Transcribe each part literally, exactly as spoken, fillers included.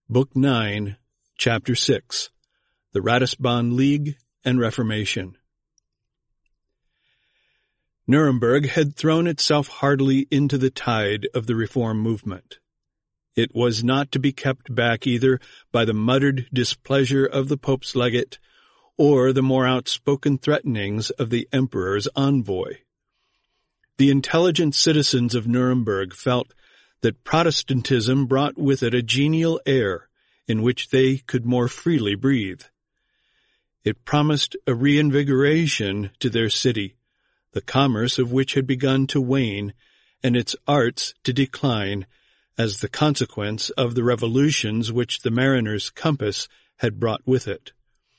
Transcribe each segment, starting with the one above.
Book nine, Chapter six, The Ratisbon League and Reformation. Nuremberg had thrown itself heartily into the tide of the reform movement. It was not to be kept back either by the muttered displeasure of the Pope's legate or the more outspoken threatenings of the Emperor's envoy. The intelligent citizens of Nuremberg felt that Protestantism brought with it a genial air in which they could more freely breathe. It promised a reinvigoration to their city, the commerce of which had begun to wane and its arts to decline as the consequence of the revolutions which the mariner's compass had brought with it.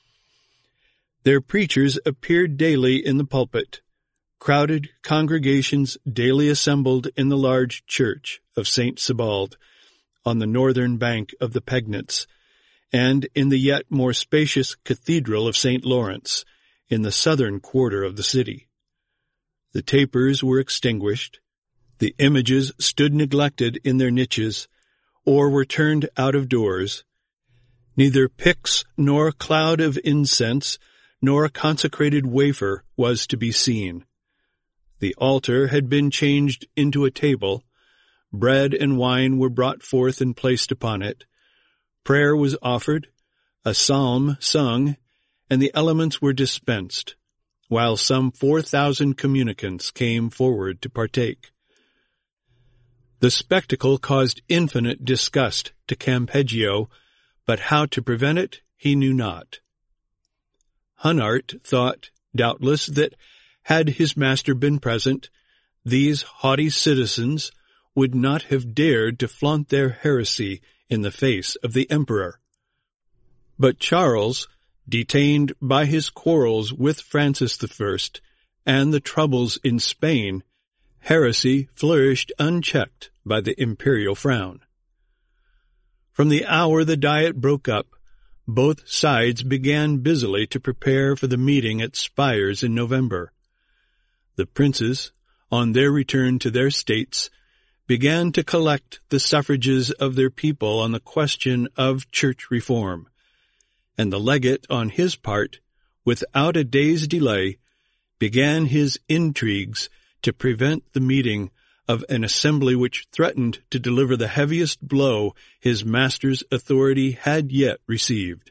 Their preachers appeared daily in the pulpit. Crowded congregations daily assembled in the large church of Saint Sebald on the northern bank of the Pegnitz, and in the yet more spacious cathedral of Saint Lawrence in the southern quarter of the city. The tapers were extinguished, the images stood neglected in their niches, or were turned out of doors. Neither pyx nor cloud of incense nor a consecrated wafer was to be seen. The altar had been changed into a table, bread and wine were brought forth and placed upon it, prayer was offered, a psalm sung, and the elements were dispensed, while some four thousand communicants came forward to partake. The spectacle caused infinite disgust to Campeggio, but how to prevent it he knew not. Hunart thought, doubtless, that had his master been present, these haughty citizens would not have dared to flaunt their heresy in the face of the emperor. But Charles, detained by his quarrels with Francis the First and the troubles in Spain, heresy flourished unchecked by the imperial frown. From the hour the Diet broke up, both sides began busily to prepare for the meeting at Spires in November. The princes, on their return to their states, began to collect the suffrages of their people on the question of church reform, and the legate, on his part, without a day's delay, began his intrigues to prevent the meeting of an assembly which threatened to deliver the heaviest blow his master's authority had yet received.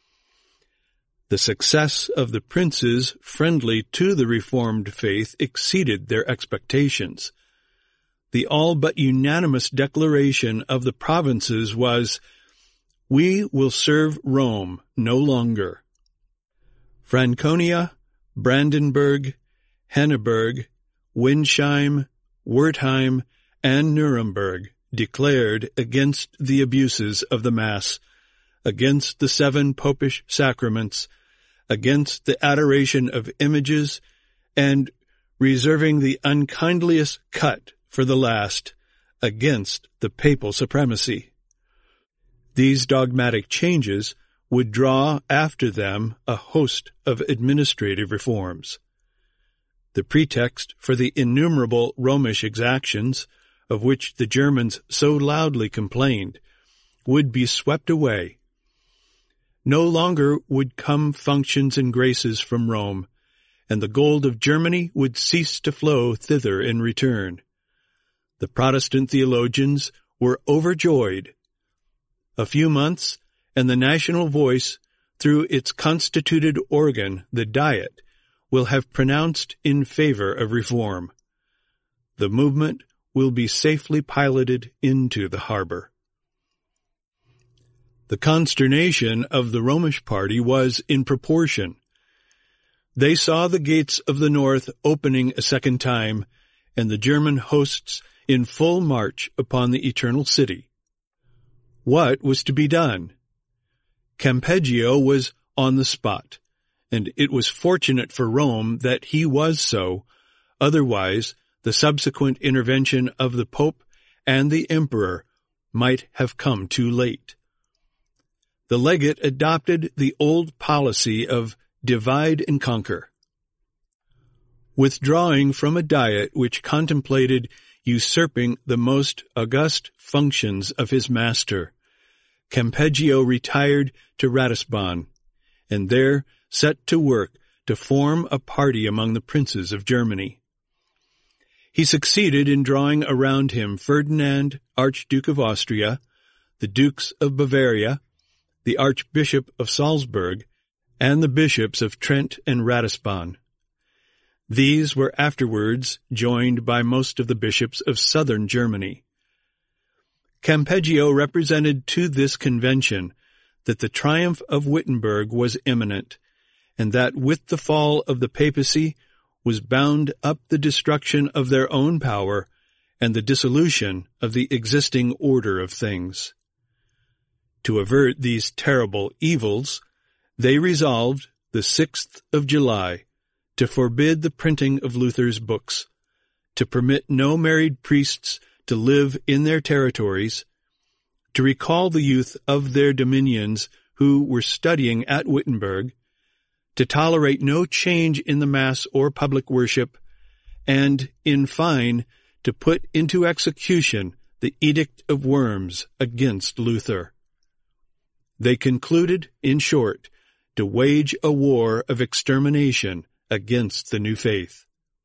The success of the princes friendly to the Reformed faith exceeded their expectations. The all but unanimous declaration of the provinces was, "We will serve Rome no longer." Franconia, Brandenburg, Henneberg, Windsheim, Wertheim, and Nuremberg declared against the abuses of the Mass, against the seven popish sacraments, against the adoration of images, and, reserving the unkindliest cut for the last, against the papal supremacy. These dogmatic changes would draw after them a host of administrative reforms. The pretext for the innumerable Romish exactions, of which the Germans so loudly complained, would be swept away. No longer would come functions and graces from Rome, and the gold of Germany would cease to flow thither in return. The Protestant theologians were overjoyed. A few months, and the national voice, through its constituted organ, the Diet, will have pronounced in favor of reform. The movement will be safely piloted into the harbor. The consternation of the Romish party was in proportion. They saw the gates of the north opening a second time, and the German hosts in full march upon the Eternal City. What was to be done? Campeggio was on the spot, and it was fortunate for Rome that he was so, otherwise the subsequent intervention of the Pope and the Emperor might have come too late. The legate adopted the old policy of divide and conquer. Withdrawing from a diet which contemplated usurping the most august functions of his master, Campeggio retired to Ratisbon, and there set to work to form a party among the princes of Germany. He succeeded in drawing around him Ferdinand, Archduke of Austria, the Dukes of Bavaria, the Archbishop of Salzburg, and the bishops of Trent and Ratisbon. These were afterwards joined by most of the bishops of southern Germany. Campeggio represented to this convention that the triumph of Wittenberg was imminent, and that with the fall of the papacy was bound up the destruction of their own power and the dissolution of the existing order of things. To avert these terrible evils, they resolved, the sixth of July, to forbid the printing of Luther's books, to permit no married priests to live in their territories, to recall the youth of their dominions who were studying at Wittenberg, to tolerate no change in the Mass or public worship, and, in fine, to put into execution the Edict of Worms against Luther. They concluded, in short, to wage a war of extermination against the new faith.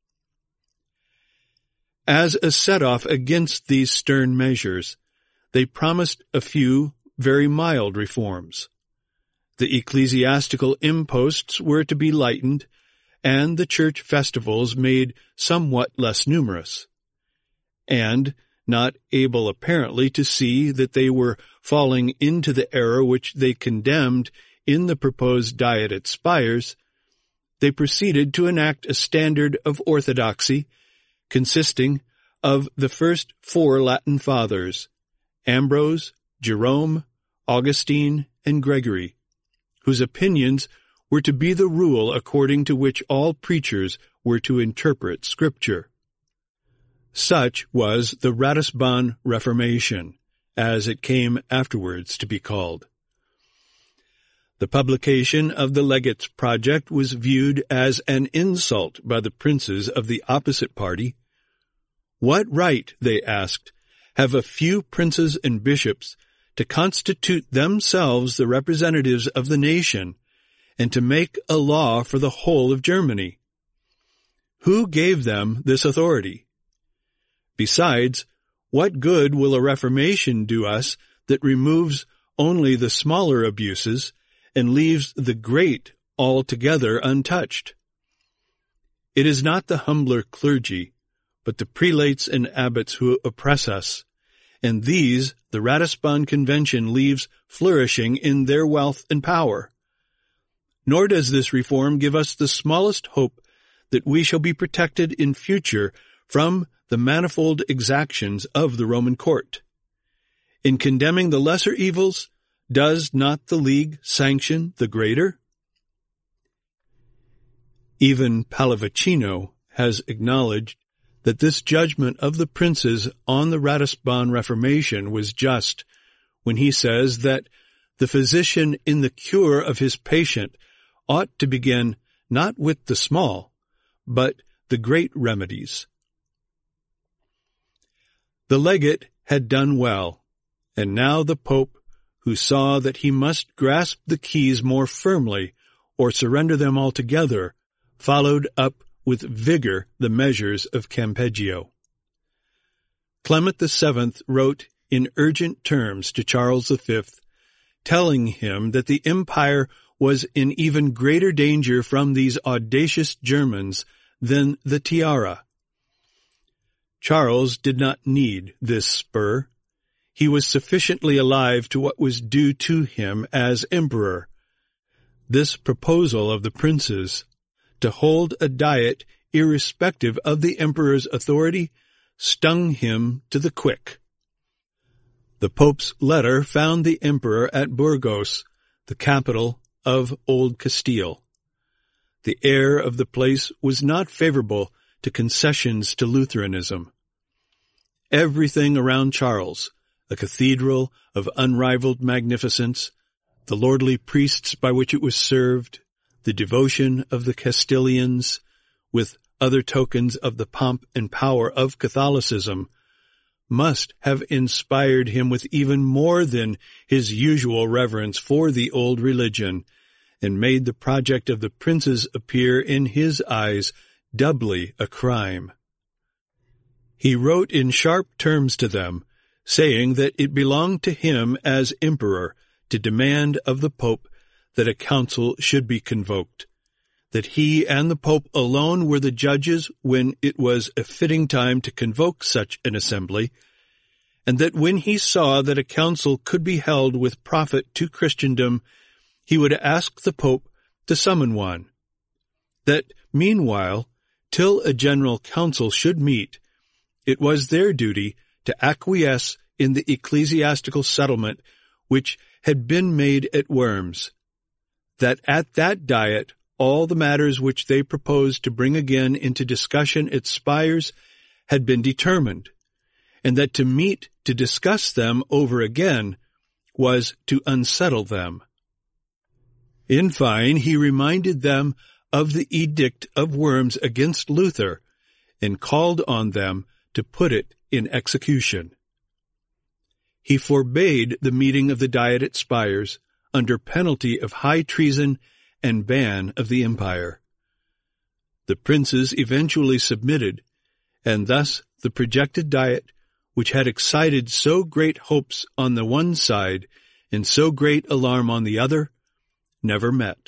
As a set-off against these stern measures, they promised a few very mild reforms. The ecclesiastical imposts were to be lightened, and the church festivals made somewhat less numerous. And, not able apparently to see that they were falling into the error which they condemned in the proposed Diet at Spires, they proceeded to enact a standard of orthodoxy consisting of the first four Latin fathers, Ambrose, Jerome, Augustine, and Gregory, whose opinions were to be the rule according to which all preachers were to interpret Scripture. Such was the Ratisbon Reformation, as it came afterwards to be called. The publication of the legate's project was viewed as an insult by the princes of the opposite party. What right, they asked, have a few princes and bishops to constitute themselves the representatives of the nation and to make a law for the whole of Germany? Who gave them this authority? Besides, what good will a reformation do us that removes only the smaller abuses and leaves the great altogether untouched? It is not the humbler clergy, but the prelates and abbots who oppress us, and these the Ratisbon Convention leaves flourishing in their wealth and power. Nor does this reform give us the smallest hope that we shall be protected in future from the manifold exactions of the Roman court. In condemning the lesser evils, does not the League sanction the greater? Even Pallavicino has acknowledged that this judgment of the princes on the Ratisbon Reformation was just when he says that the physician in the cure of his patient ought to begin not with the small, but the great remedies. The legate had done well, and now the Pope, who saw that he must grasp the keys more firmly or surrender them altogether, followed up with vigor the measures of Campeggio. Clement the Seventh wrote in urgent terms to Charles the Fifth, telling him that the empire was in even greater danger from these audacious Germans than the Tiara. Charles did not need this spur. He was sufficiently alive to what was due to him as emperor. This proposal of the princes to hold a diet irrespective of the emperor's authority stung him to the quick. The Pope's letter found the emperor at Burgos, the capital of Old Castile. The air of the place was not favorable to concessions to Lutheranism. Everything around Charles, a cathedral of unrivaled magnificence, the lordly priests by which it was served, the devotion of the Castilians, with other tokens of the pomp and power of Catholicism, must have inspired him with even more than his usual reverence for the old religion, and made the project of the princes appear in his eyes doubly a crime. He wrote in sharp terms to them, saying that it belonged to him as emperor to demand of the Pope that a council should be convoked, that he and the Pope alone were the judges when it was a fitting time to convoke such an assembly, and that when he saw that a council could be held with profit to Christendom, he would ask the Pope to summon one. That, meanwhile, till a general council should meet, it was their duty to acquiesce in the ecclesiastical settlement which had been made at Worms, that at that diet all the matters which they proposed to bring again into discussion at Spires had been determined, and that to meet to discuss them over again was to unsettle them. In fine, he reminded them of the edict of Worms against Luther, and called on them to put it in execution. He forbade the meeting of the Diet at Spires under penalty of high treason and ban of the empire. The princes eventually submitted, and thus the projected Diet, which had excited so great hopes on the one side and so great alarm on the other, never met.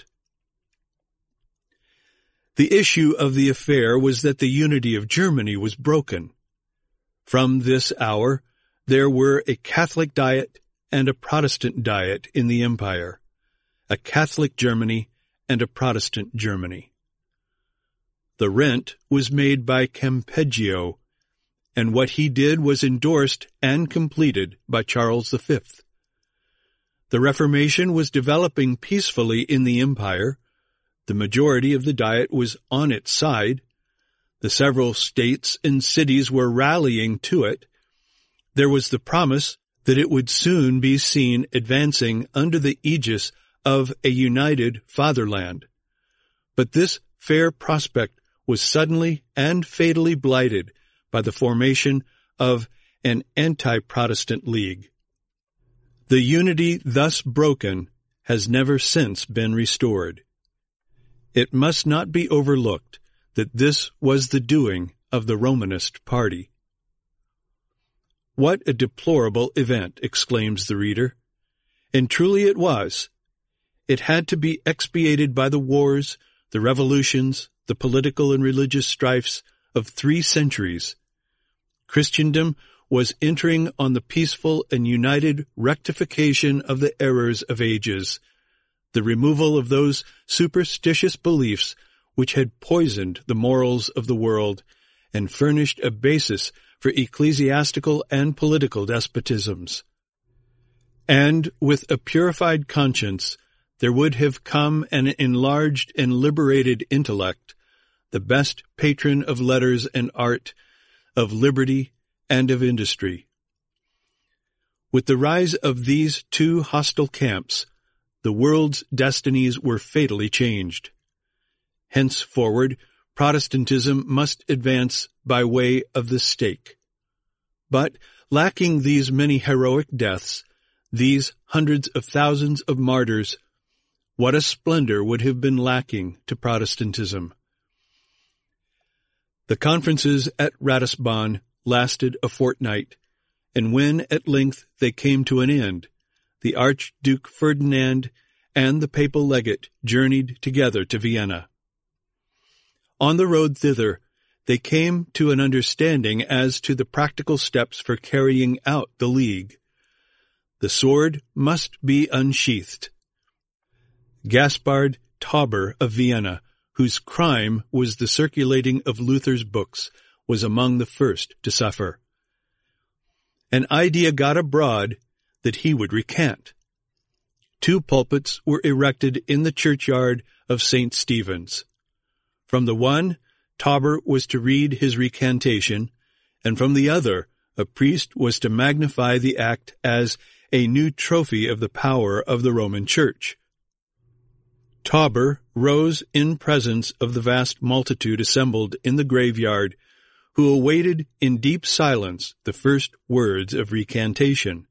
The issue of the affair was that the unity of Germany was broken. From this hour, there were a Catholic Diet and a Protestant Diet in the empire, a Catholic Germany and a Protestant Germany. The rent was made by Campeggio, and what he did was endorsed and completed by Charles the Fifth. The Reformation was developing peacefully in the empire. The majority of the Diet was on its side. The several states and cities were rallying to it. There was the promise that it would soon be seen advancing under the aegis of a united fatherland. But this fair prospect was suddenly and fatally blighted by the formation of an anti-Protestant league. The unity thus broken has never since been restored. It must not be overlooked that this was the doing of the Romanist party. What a deplorable event, exclaims the reader. And truly it was. It had to be expiated by the wars, the revolutions, the political and religious strifes of three centuries. Christendom was entering on the peaceful and united rectification of the errors of ages, the removal of those superstitious beliefs which had poisoned the morals of the world and furnished a basis for ecclesiastical and political despotisms. And with a purified conscience, there would have come an enlarged and liberated intellect, the best patron of letters and art, of liberty and of industry. With the rise of these two hostile camps, the world's destinies were fatally changed. Henceforward, Protestantism must advance by way of the stake. But, lacking these many heroic deaths, these hundreds of thousands of martyrs, what a splendor would have been lacking to Protestantism. The conferences at Ratisbon lasted a fortnight, and when at length they came to an end, the Archduke Ferdinand and the papal legate journeyed together to Vienna. On the road thither, they came to an understanding as to the practical steps for carrying out the League. The sword must be unsheathed. Gaspard Tauber of Vienna, whose crime was the circulating of Luther's books, was among the first to suffer. An idea got abroad that he would recant. Two pulpits were erected in the churchyard of Saint Stephen's. From the one, Tauber was to read his recantation, and from the other, a priest was to magnify the act as a new trophy of the power of the Roman Church. Tauber rose in presence of the vast multitude assembled in the graveyard, who awaited in deep silence the first words of recantation.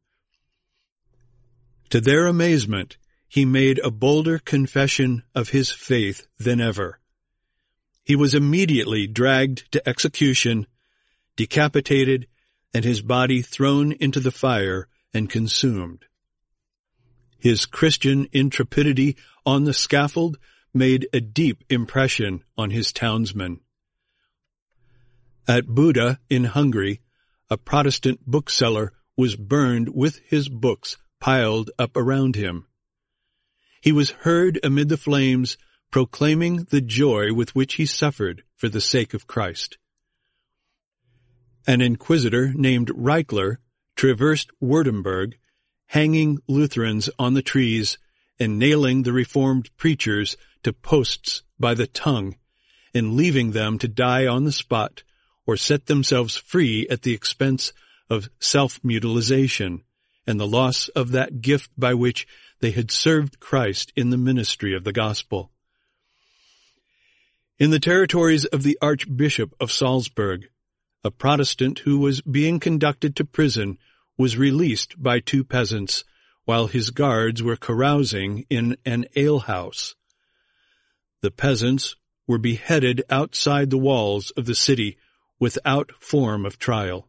To their amazement, he made a bolder confession of his faith than ever. He was immediately dragged to execution, decapitated, and his body thrown into the fire and consumed. His Christian intrepidity on the scaffold made a deep impression on his townsmen. At Buda in Hungary, a Protestant bookseller was burned with his books piled up around him. He was heard amid the flames proclaiming the joy with which he suffered for the sake of Christ. An inquisitor named Reichler traversed Württemberg, hanging Lutherans on the trees and nailing the Reformed preachers to posts by the tongue, and leaving them to die on the spot or set themselves free at the expense of self-mutilization and the loss of that gift by which they had served Christ in the ministry of the gospel. In the territories of the Archbishop of Salzburg, a Protestant who was being conducted to prison was released by two peasants while his guards were carousing in an alehouse. The peasants were beheaded outside the walls of the city without form of trial.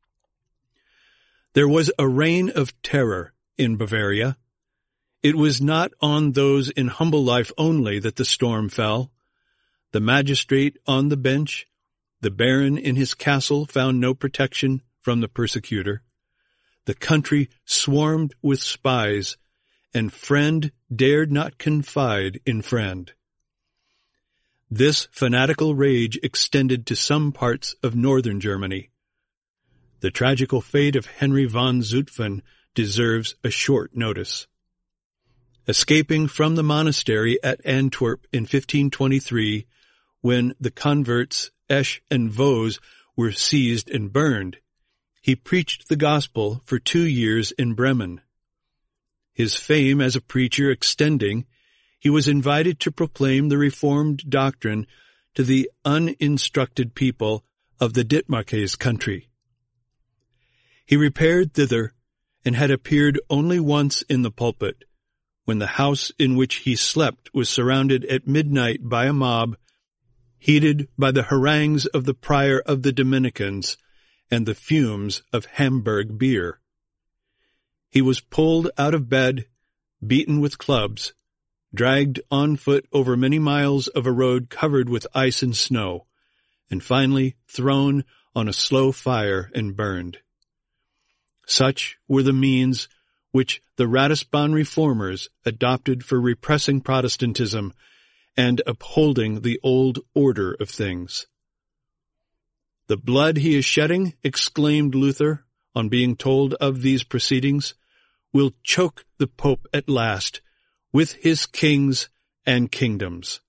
There was a reign of terror in Bavaria. It was not on those in humble life only that the storm fell. The magistrate on the bench, the baron in his castle found no protection from the persecutor. The country swarmed with spies, and friend dared not confide in friend. This fanatical rage extended to some parts of northern Germany. The tragical fate of Henry von Zutphen deserves a short notice. Escaping from the monastery at Antwerp in fifteen twenty-three, when the converts Esch and Vos were seized and burned, he preached the gospel for two years in Bremen. His fame as a preacher extending, he was invited to proclaim the Reformed doctrine to the uninstructed people of the Ditmarsches country. He repaired thither and had appeared only once in the pulpit, when the house in which he slept was surrounded at midnight by a mob, heated by the harangues of the prior of the Dominicans and the fumes of Hamburg beer. He was pulled out of bed, beaten with clubs, dragged on foot over many miles of a road covered with ice and snow, and finally thrown on a slow fire and burned. Such were the means which the Ratisbon reformers adopted for repressing Protestantism and upholding the old order of things. "The blood he is shedding," exclaimed Luther, on being told of these proceedings, "will choke the Pope at last, with his kings and kingdoms."